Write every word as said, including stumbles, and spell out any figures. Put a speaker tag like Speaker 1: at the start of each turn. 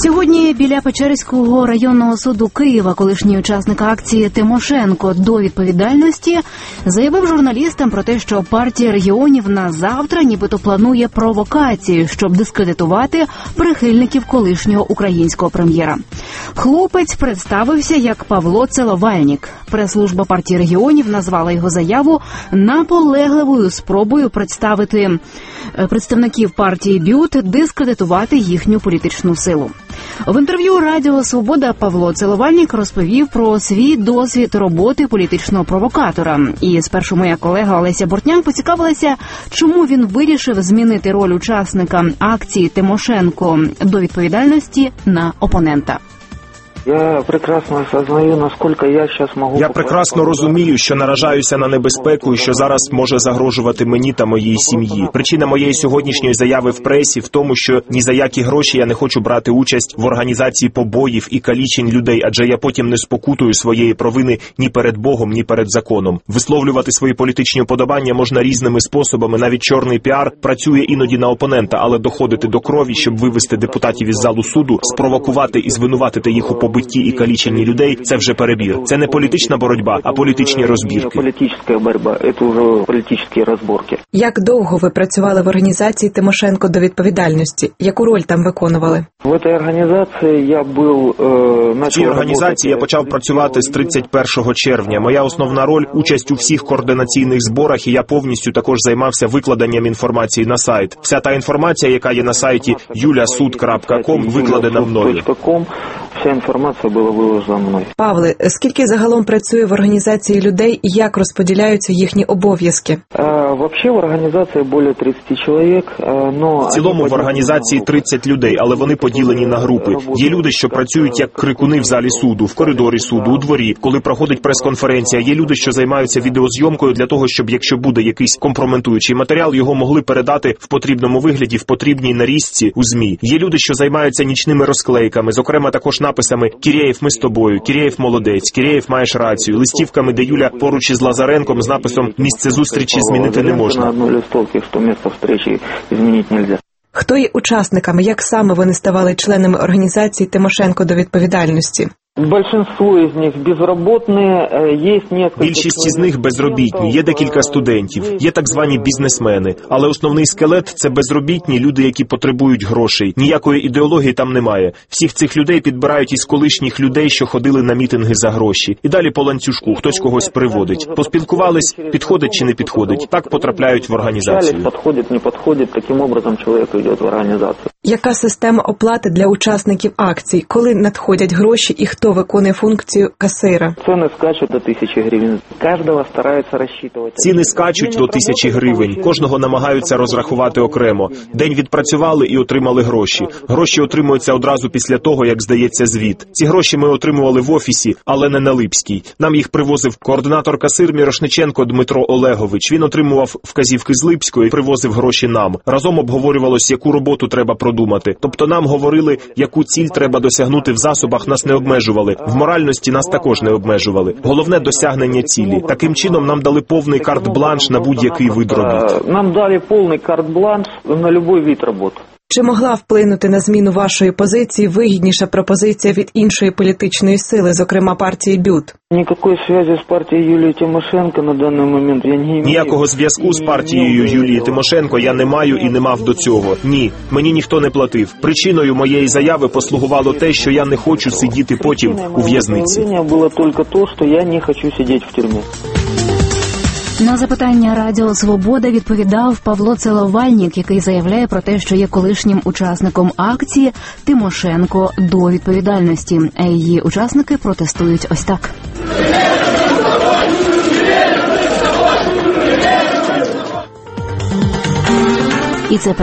Speaker 1: Сьогодні біля Печерського районного суду Києва колишній учасник акції Тимошенко до відповідальності заявив журналістам про те, що партія регіонів на завтра нібито планує провокацію, щоб дискредитувати прихильників колишнього українського прем'єра. Хлопець представився як Павло Целовальнік. Прес-служба партії регіонів назвала його заяву наполегливою спробою представити представників партії БЮТ дискредитувати їхню політичну силу. В інтерв'ю Радіо Свобода Павло Целовальнік розповів про свій досвід роботи політичного провокатора. І спершу моя колега Олеся Бортняк поцікавилася, чому він вирішив змінити роль учасника акції Тимошенко до відповідальності на опонента.
Speaker 2: Я прекрасно осознаю, наскільки я зараз можу...
Speaker 3: Я прекрасно розумію, що наражаюся на небезпеку і що зараз може загрожувати мені та моїй сім'ї. Причина моєї сьогоднішньої заяви в пресі в тому, що ні за які гроші я не хочу брати участь в організації побоїв і калічень людей, адже я потім не спокутую своєї провини ні перед Богом, ні перед законом. Висловлювати свої політичні уподобання можна різними способами, навіть чорний піар працює іноді на опонента, але доходити до крові, щоб вивести депутатів із залу суду, спровокувати і звинуватити їх у побитті і каліченні людей – це вже перебір. Це не політична боротьба, а політичні розбірки.
Speaker 2: Це політична боротьба, це вже політичні розборки.
Speaker 4: Як довго ви працювали в організації Тимошенко до відповідальності? Яку роль там виконували?
Speaker 2: В цій організації я був...
Speaker 3: В цій організації я почав працювати з тридцять першого червня. Моя основна роль – участь у всіх координаційних зборах, і я повністю також займався викладенням інформації на сайт. Вся та інформація, яка є на сайті юля суд крапка ком, викладена мною.
Speaker 2: Вся інформація була виложена мною.
Speaker 4: Павле, скільки загалом працює в організації людей і як розподіляються їхні обов'язки?
Speaker 2: Взагалі в організації більше тридцять чоловік, но...
Speaker 3: В цілому в організації тридцять людей, але вони поділені на групи. Є люди, що працюють як крикуни в залі суду, в коридорі суду, у дворі, коли проходить прес-конференція. Є люди, що займаються відеозйомкою для того, щоб якщо буде якийсь компрометуючий матеріал, його могли передати в потрібному вигляді, в потрібній нарізці у ЗМІ. Є люди, що займаються нічними розклейками, зокрема також написами «Кірєєв, ми з тобою», «Кірєєв молодець», «Кірєєв, маєш рацію», листівками, де Юля поруч із Лазаренком з написом «Місце зустрічі змінити не можна».
Speaker 2: На одній листовці, що місце зустрічі змінити не можна.
Speaker 4: Хто є учасниками? Як саме вони ставали членами організації Тимошенко до відповідальності?
Speaker 2: Большинство із них безробітні, є кілька...
Speaker 3: Більшість із них безробітні, є декілька студентів, є так звані бізнесмени. Але основний скелет – це безробітні люди, які потребують грошей. Ніякої ідеології там немає. Всіх цих людей підбирають із колишніх людей, що ходили на мітинги за гроші. І далі по ланцюжку, хтось когось приводить. Поспілкувались, підходить чи не підходить. Так потрапляють в організацію.
Speaker 2: Підходить, не підходить, таким образом чоловік йде в організацію.
Speaker 4: Яка система оплати для учасників акцій? Коли надходять гроші і хто виконує функцію касира?
Speaker 2: Ціни скачуть до тисячі гривень. Кожного стараються розраховувати.
Speaker 3: Ціни скачуть до тисячі гривень. Кожного намагаються розрахувати окремо. День відпрацювали і отримали гроші. Гроші отримуються одразу після того, як здається звіт. Ці гроші ми отримували в офісі, але не на Липській. Нам їх привозив координатор-касир Мірошниченко Дмитро Олегович. Він отримував вказівки з Липської і привозив гроші нам. Разом обговорювалось, яку роботу треба продумати. Тобто нам говорили, яку ціль треба досягнути в засобах, нас не обмежували. В моральності нас також не обмежували. Головне – досягнення цілі. Таким чином нам дали повний карт-бланш на будь-який вид робіт.
Speaker 2: Нам дали повний карт-бланш на будь-який вид роботи.
Speaker 4: Чи могла вплинути на зміну вашої позиції вигідніша пропозиція від іншої політичної сили, зокрема партії БЮТ?
Speaker 2: Ніякої зв'язку з партією Юлії Тимошенко на даний момент я не маю.
Speaker 3: Ніякого зв'язку з партією Юлії Тимошенко я не маю і не мав до цього. Ні, мені ніхто не платив. Причиною моєї заяви послугувало те, що я не хочу сидіти потім у в'язниці.
Speaker 2: Причиною було тільки те, що я не хочу сидіти в тюрмі.
Speaker 1: На запитання Радіо Свобода відповідав Павло Целовальнік, який заявляє про те, що є колишнім учасником акції Тимошенко до відповідальності. А її учасники протестують ось так. І це